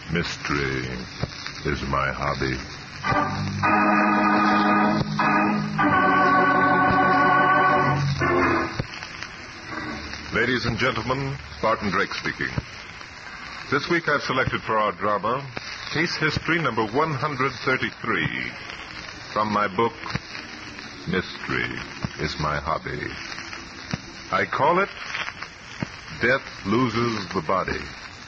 Mystery is my hobby. Ladies and gentlemen, Barton Drake speaking. This week I've selected for our drama Case History number 133 from my book, Mystery is My Hobby. I call it Death Loses the Body.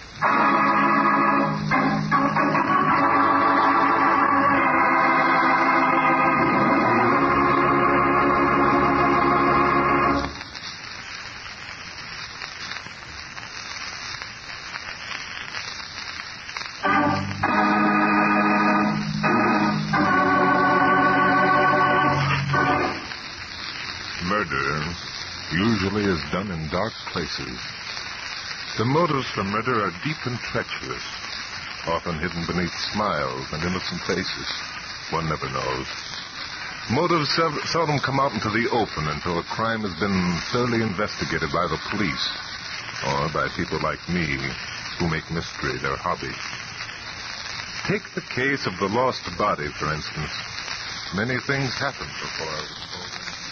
Murder usually is done in dark places. The motives for murder are deep and treacherous, often hidden beneath smiles and innocent faces. One never knows. Motives seldom come out into the open until a crime has been thoroughly investigated by the police or by people like me who make mystery their hobby. Take the case of the lost body, for instance. Many things happened before I was told.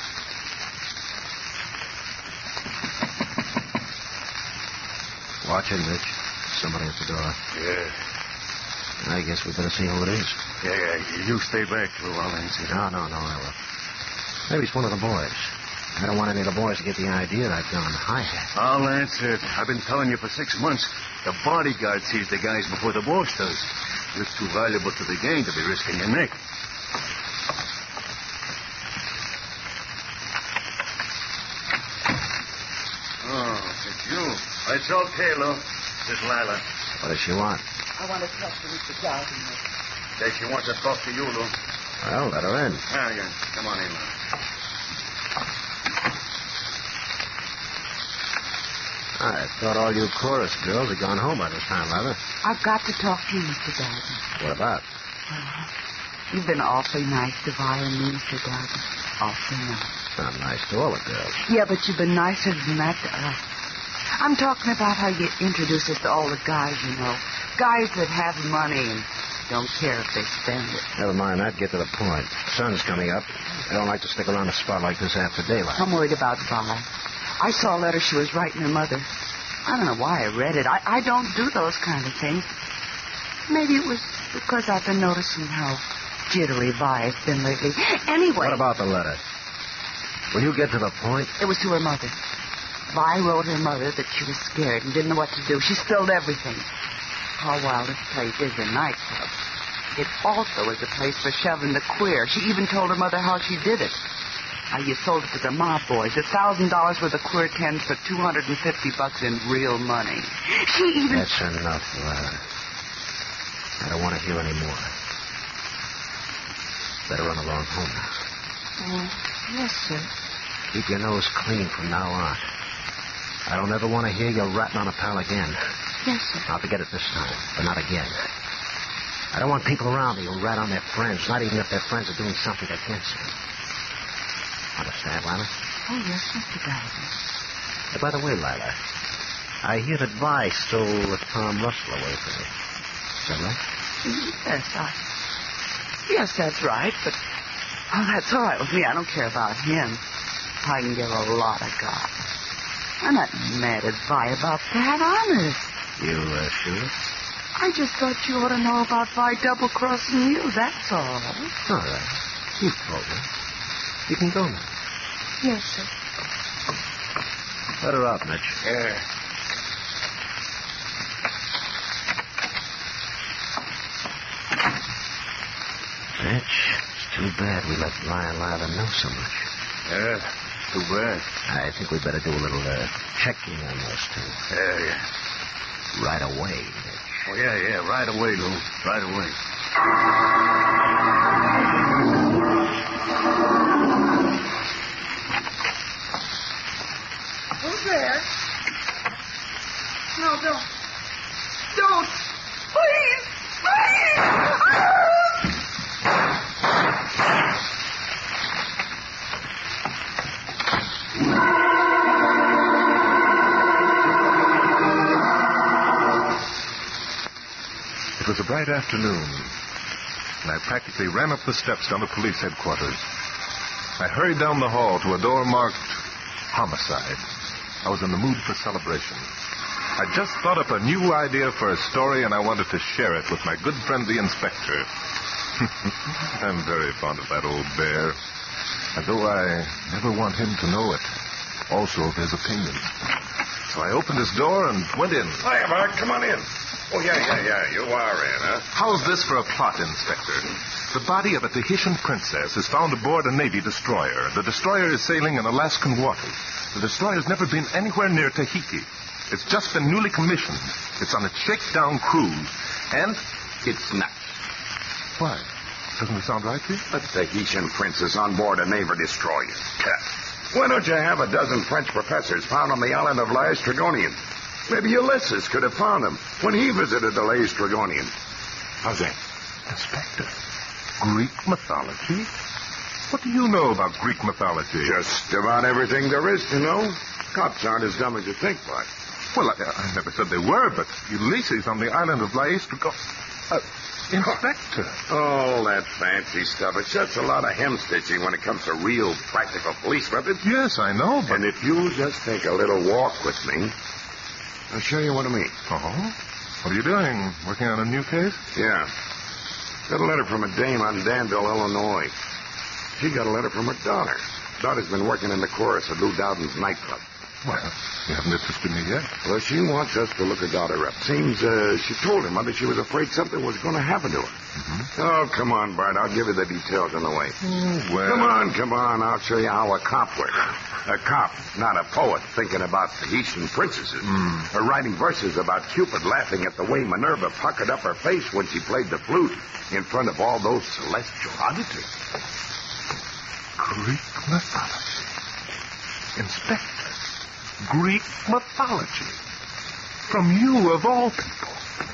Watch it, Mitch. Somebody at the door. Yeah. I guess we better see who it is. Yeah. You stay back, Lou. I'll answer. No, I will. Maybe it's one of the boys. I don't want any of the boys to get the idea I've gone hi-hat. I'll answer it. I've been telling you for 6 months. The bodyguard sees the guys before the boss does. You're too valuable to the gang to be risking your neck. Oh, it's you. It's okay, Lou. This is Lila. What does she want? I want to talk to Mr. Dawson. Says she wants to talk to you, Lou. Well, let her in. Yeah. Come on in, Lou. I thought all you chorus girls had gone home by this time, Lila. I've got to talk to you, Mr. Dawson. What about? You've been awfully nice to Vi and me, Mr. Dawson. Awfully nice. I'm nice to all the girls. Yeah, but you've been nicer than that to us. I'm talking about how you introduce us to all the guys, you know. Guys that have money and don't care if they spend it. Never mind that. Get to the point. Sun's coming up. I don't like to stick around a spot like this after daylight. I'm worried about Vi. I saw a letter she was writing her mother. I don't know why I read it. I don't do those kind of things. Maybe it was because I've been noticing how jittery Vi has been lately. Anyway. What about the letter? Will you get to the point? It was to her mother. Vi wrote her mother that she was scared and didn't know what to do. She spilled everything. How wild this place is a nightclub. It also is a place for shoving the queer. She even told her mother how she did it. How you sold it to the mob boys. $1,000 worth of queer tens for $250 in real money. She even... That's enough, Lila. I don't want to hear any more. Better run along home now. Yes, sir. Keep your nose clean from now on. I don't ever want to hear you ratting on a pal again. Yes, sir. I'll forget it this time, but not again. I don't want people around me who rat on their friends, not even if their friends are doing something against me. Understand, Lila? Oh, yes, Mr. Dawson. By the way, Lila, I hear that Vi stole Tom Russell away from me. Is that right? Yes, that's right, but... Oh, that's all right with me. I don't care about him. I can get a lot of guys. I'm not mad at Vi about that, honest. You sure? I just thought you ought to know about Vi double-crossing you, that's all. All right. You've told me. You can go now. Yes, sir. Let her out, Mitch. Yeah. Mitch, it's too bad we let Lion Lila know so much. Yeah, too bad. I think we better do a little checking on those two. Yeah. Right away, Mitch. Oh, yeah. Right away, Lou. Right away. Who's there? No, don't. Don't. Please. It was a bright afternoon, and I practically ran up the steps down to police headquarters. I hurried down the hall to a door marked homicide. I was in the mood for celebration. I just thought up a new idea for a story, and I wanted to share it with my good friend, the inspector. I'm very fond of that old bear, and though I never want him to know it, also of his opinions. So I opened his door and went in. Hiya, Bart. Come on in. Oh, yeah. You are in, huh? How's this for a plot, Inspector? The body of a Tahitian princess is found aboard a Navy destroyer. The destroyer is sailing in Alaskan waters. The destroyer's never been anywhere near Tahiti. It's just been newly commissioned. It's on a shakedown cruise. And It's nuts. why? Doesn't it sound right to you? A Tahitian princess on board a naval destroyer. Why don't you have a dozen French professors found on the island of Laestrygonian? Maybe Ulysses could have found them when he visited the Laestrygonian. How's that? Inspector, Greek mythology? What do you know about Greek mythology? Just about everything there is to know. Cops aren't as dumb as you think, Bart. Well, I never said they were, but Ulysses on the island of Laestrygonian... Inspector. Oh, that fancy stuff. It's just a lot of hem-stitching when it comes to real practical police methods. Yes, I know, but... And if you'll just take a little walk with me, I'll show you what I mean. Oh? What are you doing? Working on a new case? Yeah. Got a letter from a dame on Danville, Illinois. She got a letter from her daughter. Daughter's been working in the chorus at Lou Dowden's nightclub. Well, you haven't interested me yet. Well, she wants us to look her daughter up. Seems she told her mother she was afraid something was going to happen to her. Mm-hmm. Oh, come on, Bart. I'll give you the details on the way. Well... Come on. I'll show you how a cop works. A cop, not a poet, thinking about Tahitian princesses. Or writing verses about Cupid laughing at the way Minerva puckered up her face when she played the flute in front of all those celestial auditors. Greek mythology. Inspector. Greek mythology. From you, of all people.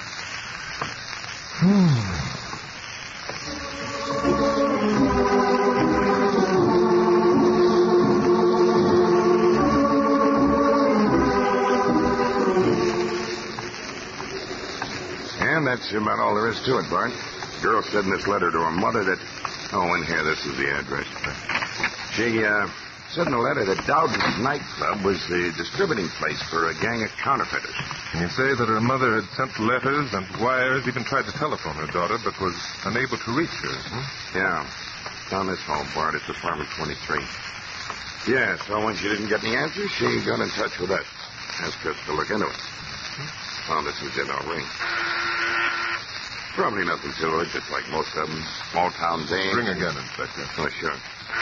And that's about all there is to it, Bart. Girl said in this letter to her mother that... Oh, in here, this is the address. She, said in the letter that Dowden's nightclub was the distributing place for a gang of counterfeiters. Can you say that her mother had sent letters and wires, even tried to telephone her daughter, but was unable to reach her? Yeah. Down this hall, Bart. It's apartment 23. Yeah, so when she didn't get any answers, she got in touch with us. Asked us to look into it. Oh, this is it. I'll ring. Probably nothing to it, just like most of them. Small-town dame. Ring again, Inspector. Oh, sure.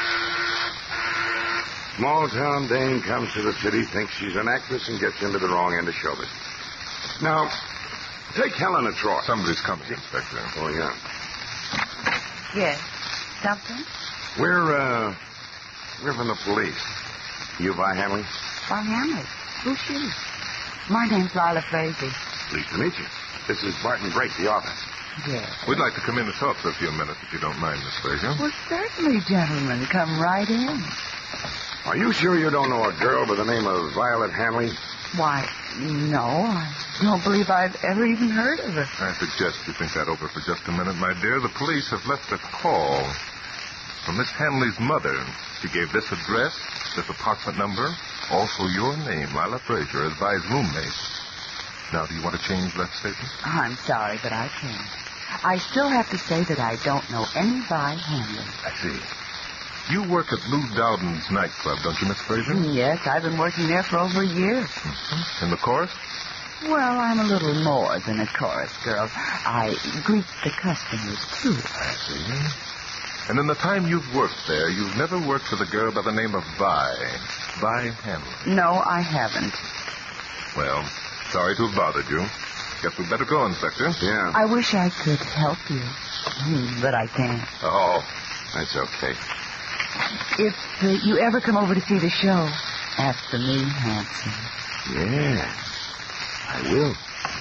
Small-town dame comes to the city, thinks she's an actress, and gets into the wrong end of show business. Now, take Helen of Troy. Somebody's coming, Inspector. Oh, yeah. Yes. Something? We're from the police. You Vi Hanley? Why, Hamlet. Who's she? My name's Lila Frazee. Pleased to meet you. This is Barton Drake, the author. Yes. We'd like to come in and talk for a few minutes, if you don't mind, Miss Fraser. Well, certainly, gentlemen. Come right in. Are you sure you don't know a girl by the name of Violet Hanley? Why, no, I don't believe I've ever even heard of her. I suggest you think that over for just a minute, my dear. The police have left a call from Miss Hanley's mother. She gave this address, this apartment number, also your name, Lila Fraser, as Vi's roommate. Now, do you want to change that statement? I'm sorry, but I can't. I still have to say that I don't know any Vi Hanley. I see. You work at Lou Dowden's nightclub, don't you, Miss Fraser? Yes, I've been working there for over a year. Mm-hmm. In the chorus? Well, I'm a little more than a chorus girl. I greet the customers, too. I see. And in the time you've worked there, you've never worked with a girl by the name of Vi Hanley. No, I haven't. Well, sorry to have bothered you. Guess we'd better go, Inspector. Yeah. I wish I could help you, but I can't. Oh, that's okay. If you ever come over to see the show, ask for me, handsome. Yeah, I will.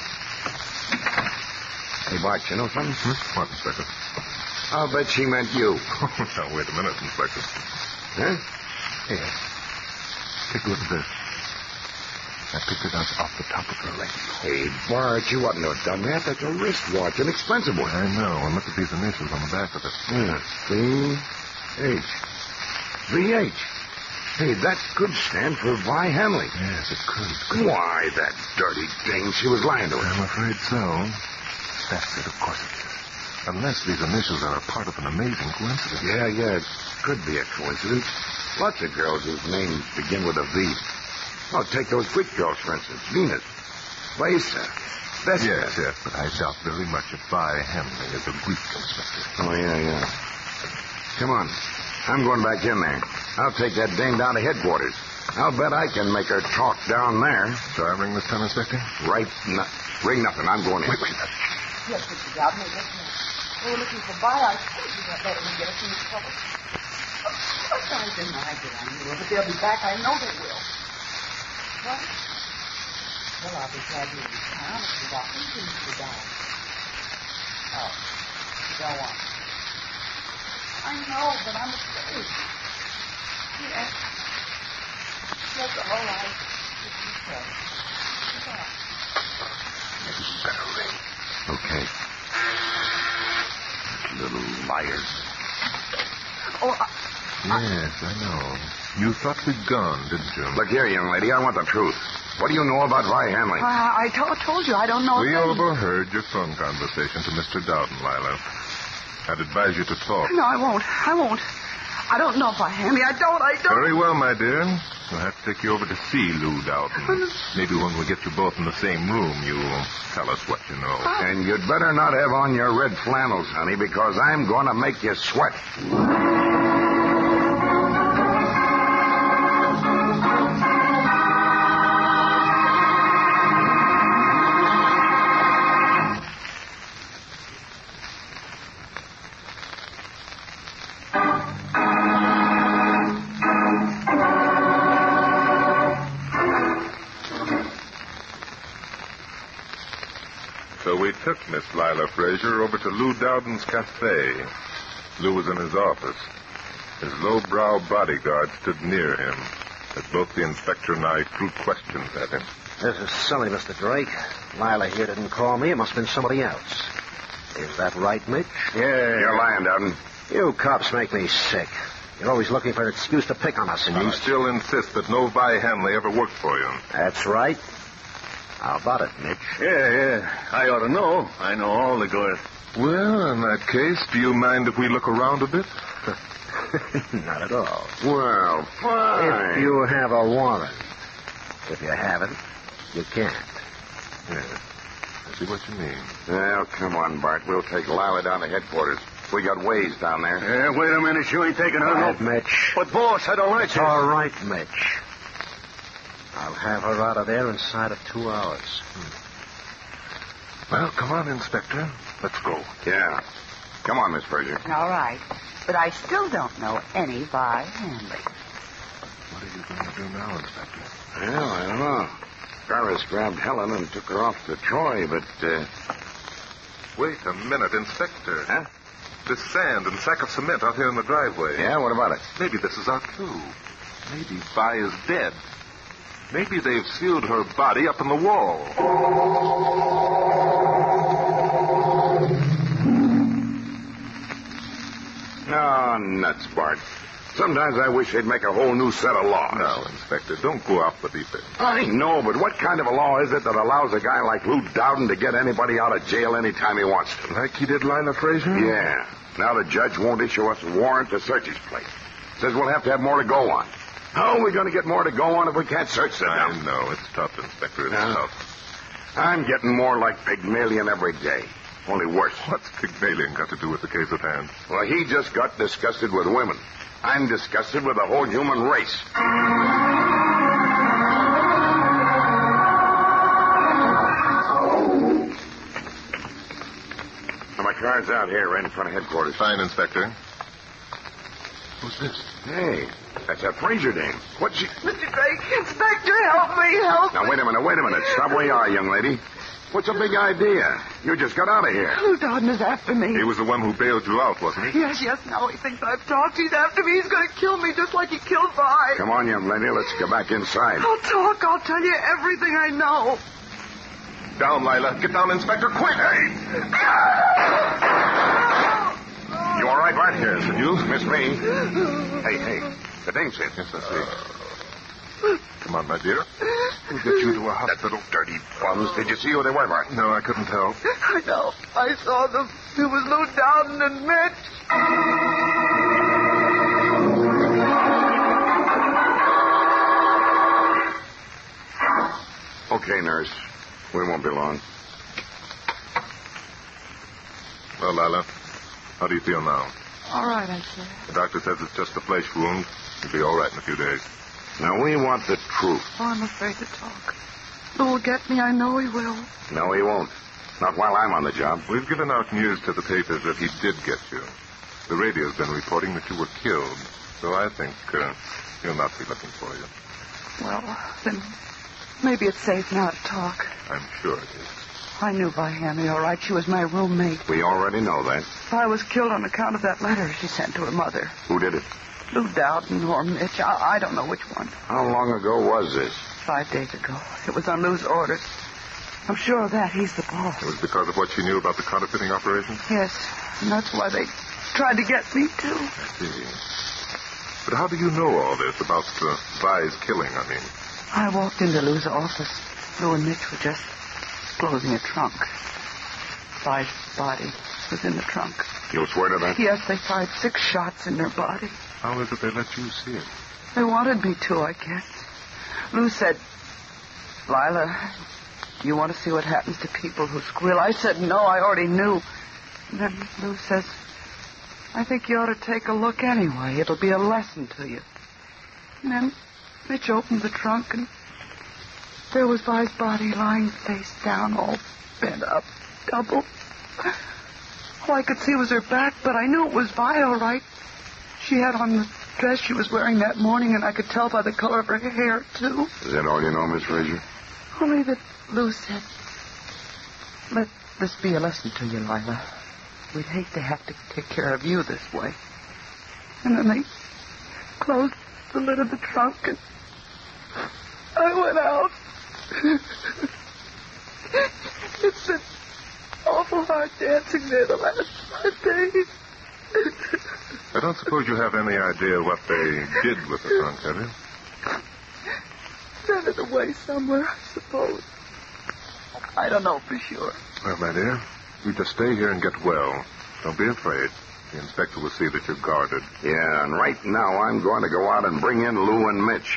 Hey, Bart, you know something? What, Inspector? I'll bet she meant you. Now, wait a minute, Inspector. Huh? Here. Take a look at this. I picked it up off the top of her leg. Hey, Bart, you oughtn't to have done that. That's a wristwatch, an expensive one. I know, and look at these initials on the back of it. Yeah, V-H. V-H. Hey, that could stand for Vi Hanley. Yes, it could. Why, that dirty dame, she was lying to us. I'm afraid so. That's it, of course it is. Unless these initials are a part of an amazing coincidence. Yeah, it could be a coincidence. Lots of girls whose names begin with a V. Oh, take those Greek girls, for instance. Venus, Lisa, Vesta. Yes, but I doubt very much if Vi Hanley is a Greek, Inspector. Oh, yeah. Come on. I'm going back in there. I'll take that dame down to headquarters. I'll bet I can make her talk down there. Shall I ring this time, Inspector? Ring nothing. I'm going in. Wait. Yes, Mr. Doubtman, yes, ma'am. They were looking for Vi. I told you that better than get us into trouble. Of course I denied it, I knew, but they'll be back. I know they will. What? Well, I'll be glad to leave town if the doctor seems to be down. Oh, go on. I know, but I'm afraid. Yes. That's all right. If you say. Goodbye. Maybe you better ring. Okay. Little liars. Oh, Yes, I know. You thought we'd gone, didn't you? Look here, young lady. I want the truth. What do you know about Vi Hanley? I told you I don't know. We overheard your phone conversation to Mr. Dowden, Lila. I'd advise you to talk. No, I won't. I don't know if I am. I don't. Very well, my dear. We'll have to take you over to see Lou Dowden. Maybe when we get you both in the same room, you'll tell us what you know. And you'd better not have on your red flannels, honey, because I'm going to make you sweat. So we took Miss Lila Frazier over to Lou Dowden's cafe. Lou was in his office. His low-brow bodyguard stood near him as both the inspector and I threw questions at him. This is silly, Mr. Drake. Lila here didn't call me. It must have been somebody else. Is that right, Mitch? Yeah. You're lying, Dowden. You cops make me sick. You're always looking for an excuse to pick on us. And you still insist that no Vi Hanley ever worked for you. That's right. How about it, Mitch? Yeah. I ought to know. I know all the girls. Well, in that case, do you mind if we look around a bit? Not at all. Well, fine. If you have a warrant. If you haven't, you can't. Yeah. I see what you mean. Well, come on, Bart. We'll take Lila down to headquarters. We got ways down there. Yeah, wait a minute. You ain't taking her. Right, Mitch. But, boss, I don't like It's this. all right, Mitch. I'll have her out of there inside of 2 hours. Well, come on, Inspector. Let's go. Yeah. Come on, Miss Frazier. All right. But I still don't know any Vi Hanley. What are you going to do now, Inspector? Well, I don't know. Ferris grabbed Helen and took her off to Troy, but, Wait a minute, Inspector. Huh? This sand and sack of cement out here in the driveway. Yeah, what about it? Maybe this is our clue. Maybe Vi is dead. Maybe they've sealed her body up in the wall. Oh, nuts, Bart. Sometimes I wish they'd make a whole new set of laws. Now, Inspector, don't go off the deep end. I know, but what kind of a law is it that allows a guy like Lou Dowden to get anybody out of jail anytime he wants to? Like he did Lila Frazier? Yeah. Now the judge won't issue us a warrant to search his place. Says we'll have to have more to go on. How are we going to get more to go on if we can't search the I dump? know. It's tough, Inspector. It's Yeah. tough. I'm getting more like Pygmalion every day. Only worse. What's Pygmalion got to do with the case at hand? Well, he just got disgusted with women. I'm disgusted with the whole human race. Now, my car's out here right in front of headquarters. Fine, Inspector. Who's this? Hey, that's that Frazier dame. What's she... Mr. Drake, Inspector, help me. Now, wait a minute. Stop where you are, young lady. What's a big idea? You just got out of here. Lou Dowden is after me. He was the one who bailed you out, wasn't he? Yes, now he thinks I've talked. He's after me. He's going to kill me just like he killed Vi. Come on, young lady. Let's go back inside. I'll talk. I'll tell you everything I know. Down, Lila. Get down, Inspector, quick! Hey! You all right, Bart? Yes, and you? Miss me. Hey. The dame's in. Yes, I see. Come on, my dear. We'll get you to a hospital. Dirty bums. Did you see who they were, Bart? No, I couldn't help. I know. I saw them. It was Lou Dowden and Mitch. Okay, nurse. We won't be long. Well, Lila, how do you feel now? All right, I said. The doctor says it's just a flesh wound. You'll be all right in a few days. Now, we want the truth. Oh, I'm afraid to talk. Lou will get me. I know he will. No, he won't. Not while I'm on the job. We've given out news to the papers that he did get you. The radio's been reporting that you were killed, so I think he'll not be looking for you. Well, then maybe it's safe now to talk. I'm sure it is. I knew Vi Henry, all right. She was my roommate. We already know that. Vi was killed on account of that letter she sent to her mother. Who did it? Lou Dowden or Mitch. I don't know which one. How long ago was this? 5 days ago. It was on Lou's orders. I'm sure of that. He's the boss. It was because of what she knew about the counterfeiting operation? Yes, and that's why they tried to get me, too. I see. But how do you know all this about Vi's killing, I mean? I walked into Lou's office. Lou and Mitch were just closing a trunk. Vi's body was in the trunk. You'll swear to that? Yes, they fired 6 shots in their body. How is it they let you see it? They wanted me to, I guess. Lou said, Lila, you want to see what happens to people who squeal? I said, no, I already knew. And then Lou says, I think you ought to take a look anyway. It'll be a lesson to you. And then Mitch opened the trunk, and there was Vi's body lying face down, all bent up, double. All I could see was her back, but I knew it was Vi, all right. She had on the dress she was wearing that morning, and I could tell by the color of her hair, too. Is that all you know, Miss Fraser? Only that Lou said, let this be a lesson to you, Lila. We'd hate to have to take care of you this way. And then they closed the lid of the trunk, and I went out. It's been awful hard dancing there the last 5 days. I don't suppose you have any idea what they did with the trunk, have you? Sent it away somewhere, I suppose. I don't know for sure. Well, my dear, you just stay here and get well. Don't be afraid. The inspector will see that you're guarded. Yeah, and right now I'm going to go out and bring in Lou and Mitch.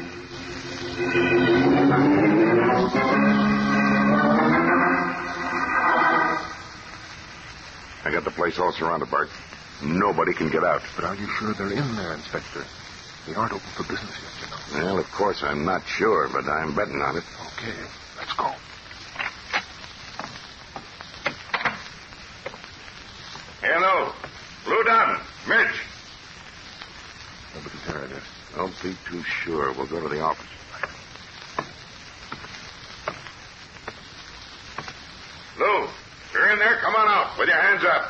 I got the place all surrounded, Bart. Nobody can get out. But are you sure they're in there, Inspector? They aren't open for business yet, you know. Well, of course, I'm not sure, but I'm betting on it. Okay, let's go. Hello. Lou Dowden. Mitch. Nobody's there, I guess. Don't be too sure. We'll go to the office. Lou, you're in there? Come on out with your hands up.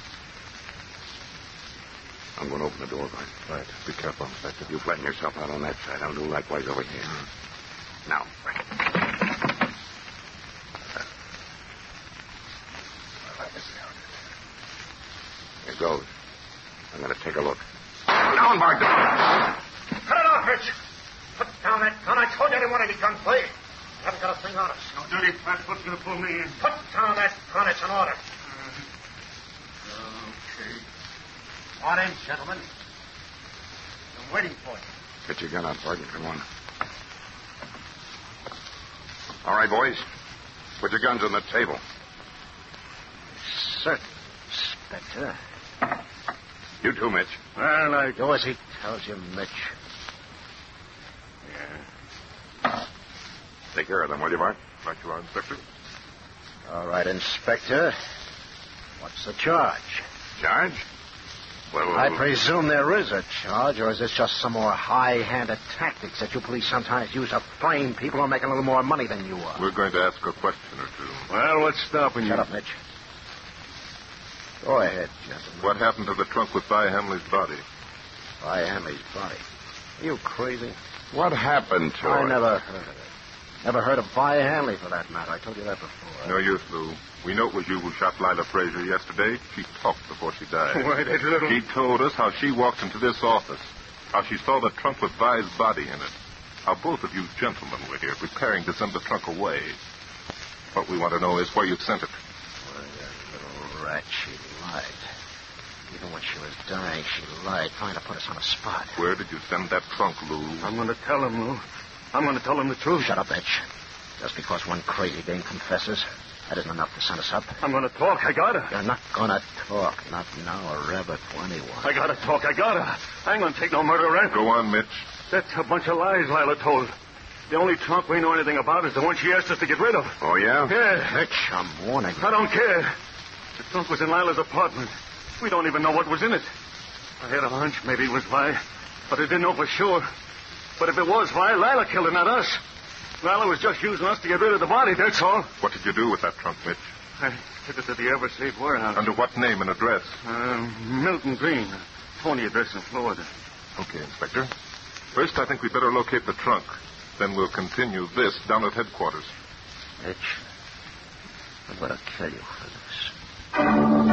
I'm going to open the door, Bart. Right. Be careful, Inspector. You flatten yourself out on that side. I'll do likewise over here. Now. Here goes. I'm going to take a look. Down, Bart. Cut it off, Mitch. Put down that gun. I told you I didn't want any gunplay. I haven't got a thing on us. No dirty flatfoot's going to pull me in. Put down that gun. It's an order. Okay. On in, gentlemen. I'm waiting for you. Get your gun out, Bart, and come on. All right, boys. Put your guns on the table. Sir, Inspector. You too, Mitch. Well, I... Do as he tells you, Mitch. Yeah. Take care of them, will you, Bart? Right you are, Inspector. All right, Inspector. What's the charge? Charge? Well, I presume there is a charge, or is this just some more high-handed tactics that you police sometimes use to frame people who are making a little more money than you are? We're going to ask a question or two. Well, what's stopping you? Shut up, Mitch. Go ahead, gentlemen. What happened to the trunk with Vi Hamley's body? Vi Hanley's body. Are you crazy? what happened to I her? never heard of it. Never heard of Vi Hanley, for that matter. I told you that before. No use, Lou. We know it was you who shot Lila Frazier yesterday. She talked before she died. Why, that little... She told us how she walked into this office, how she saw the trunk with Vi's body in it, how both of you gentlemen were here preparing to send the trunk away. What we want to know is where you sent it. Well, that little rat, she lied. Even when she was dying, she lied, trying to put us on a spot. Where did you send that trunk, Lou? I'm going to tell him, Lou. I'm going to tell him the truth. Shut up, Mitch. Just because one crazy dame confesses, that isn't enough to send us up. I'm going to talk. I got to. You're not gonna talk. Not now or ever to anyone. I got to talk. I got to. I ain't going to take no murder rap. Go on, Mitch. That's a bunch of lies Lila told. The only trunk we know anything about is the one she asked us to get rid of. Oh, yeah? Yeah. Mitch, I'm warning you. I don't care. The trunk was in Lila's apartment. We don't even know what was in it. I had a hunch maybe it was Vi, but I didn't know for sure. But if it was Vi, Lila killed her, not us. Lila was just using us to get rid of the body, that's all. What did you do with that trunk, Mitch? I took it to the Eversafe warehouse. Under what name and address? Milton Green. Phony address in Florida. Okay, Inspector. First, I think we'd better locate the trunk. Then we'll continue this down at headquarters. Mitch, I'm gonna kill you for this.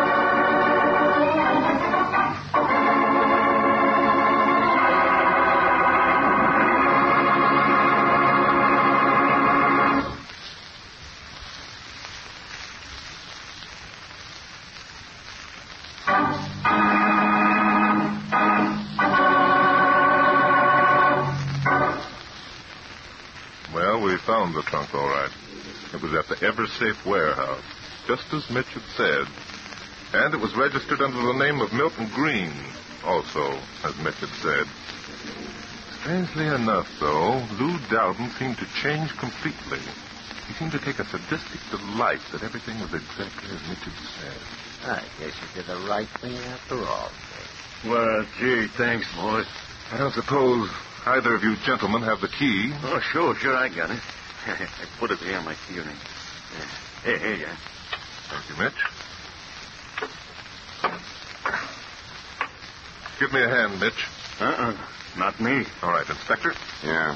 Well, we found the trunk, all right. It was at the Eversafe warehouse, just as Mitch had said. And it was registered under the name of Milton Green, also, as Mitch had said. Strangely enough, though, Lou Dowden seemed to change completely. He seemed to take a sadistic delight that everything was exactly as Mitch had said. I guess you did the right thing after all. Well, gee, thanks, boys. I don't suppose either of you gentlemen have the key. Oh, sure, I got it. I put it there on my key ring. Here you are. Thank you, Mitch. Give me a hand, Mitch. Not me. All right, Inspector. Yeah.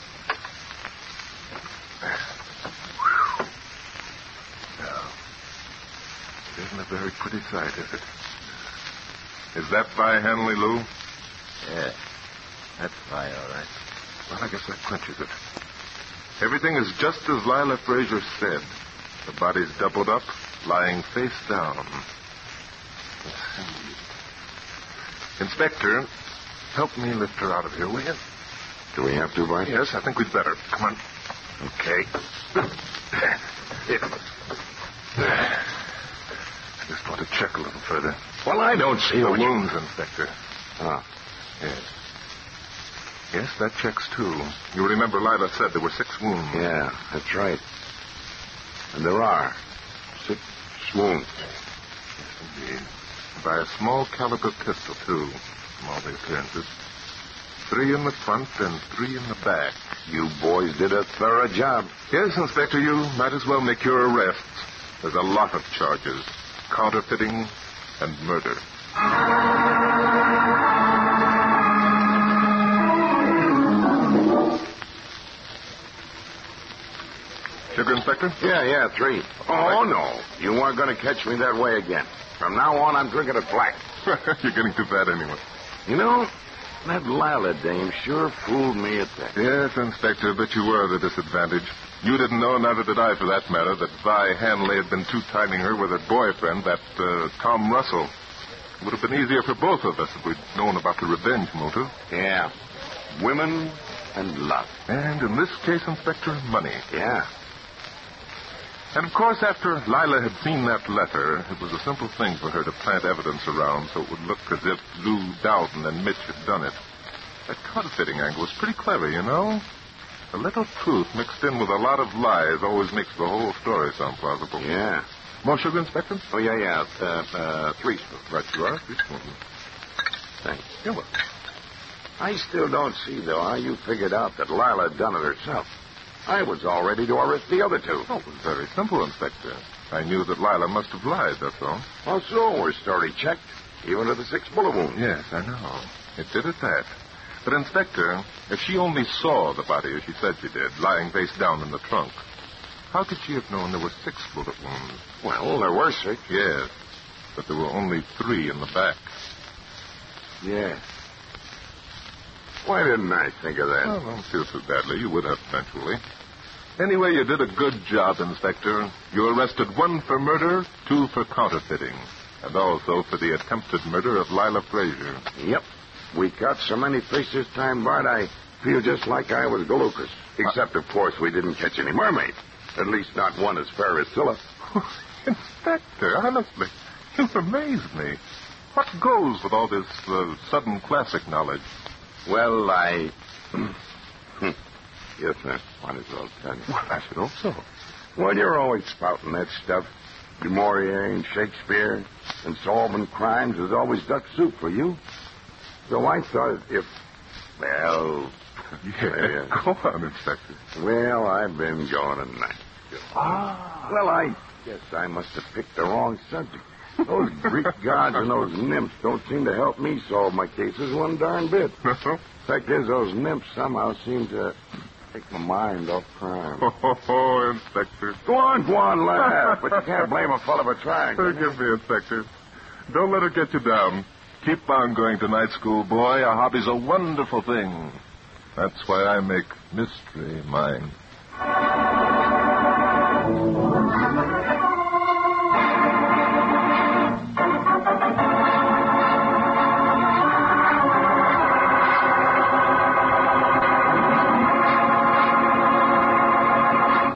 Now, it isn't a very pretty sight, is it? Is that Vi Hanley, Lou? Yeah, that's Vi, all right. Well, I guess that clinches it. Everything is just as Lila Frazier said. The body's doubled up, lying face down. Let's see. Inspector, help me lift her out of here, will you? Do we have to, Bart? Yes, I think we'd better. Come on. Okay. Here. I just want to check a little further. Well, I don't see The what you... wounds, Inspector. Ah. Yes. Yes, that checks, too. You remember Lila said there were 6 wounds. Yeah, that's right. And there are 6 wounds. Yes, indeed. By a small caliber pistol, too, from all the appearances. 3 in the front and 3 in the back. You boys did a thorough job. Yes, Inspector, you might as well make your arrests. There's a lot of charges. Counterfeiting and murder. Sugar, Inspector? Yeah, 3. Oh, no. You weren't going to catch me that way again. From now on, I'm drinking it black. You're getting too fat anyway. You know, that Lila dame sure fooled me at that. Yes, Inspector, but you were at a disadvantage. You didn't know, neither did I, for that matter, that Vi Hanley had been two-timing her with her boyfriend, that Tom Russell. It would have been easier for both of us if we'd known about the revenge motive. Yeah. Women and love. And in this case, Inspector, money. Yeah. And, of course, after Lila had seen that letter, it was a simple thing for her to plant evidence around so it would look as if Lou Dowden and Mitch had done it. That counterfeiting angle was pretty clever, you know. A little truth mixed in with a lot of lies always makes the whole story sound plausible. Yeah. More sugar, Inspector? Oh, yeah. 3 spoons. Right you are. 3 spoons. Thanks. You're welcome. I still don't see, though, how you figured out that Lila had done it herself. I was all ready to arrest the other 2. Oh, it was very simple, Inspector. I knew that Lila must have lied, that's all. Also, her story checked, even to the 6 bullet wounds. Yes, I know. It did at that. But, Inspector, if she only saw the body as she said she did, lying face down in the trunk, how could she have known there were 6 bullet wounds? Well, there were 6. Yes, but there were only 3 in the back. Yeah. Why didn't I think of that? Well, don't feel too badly. You would have eventually. Anyway, you did a good job, Inspector. You arrested 1 for murder, 2 for counterfeiting, and also for the attempted murder of Lila Frazier. Yep. We caught so many fish this time, Bart, I feel just like I was Galucas. Except, of course, we didn't catch any mermaids. At least not one as fair as Scylla. Inspector, honestly, you amaze me. What goes with all this sudden classic knowledge? Well, I... Yes, sir. Might as well tell you. Well, I should hope so. Well, you're always spouting that stuff. Du Maurier and Shakespeare and solving crimes is always duck soup for you. So I thought if... Well... Yeah, go on, Inspector. Well, I've been going tonight. Well, I guess I must have picked the wrong subject. Those Greek gods and those nymphs don't seem to help me solve my cases one darn bit. Fact is, those nymphs somehow seem to take my mind off crime. Oh, Inspector. Go on, laugh. But you can't blame a fellow for trying. Forgive me, Inspector. Don't let it get you down. Keep on going to night school, boy. A hobby's a wonderful thing. That's why I make mystery mine.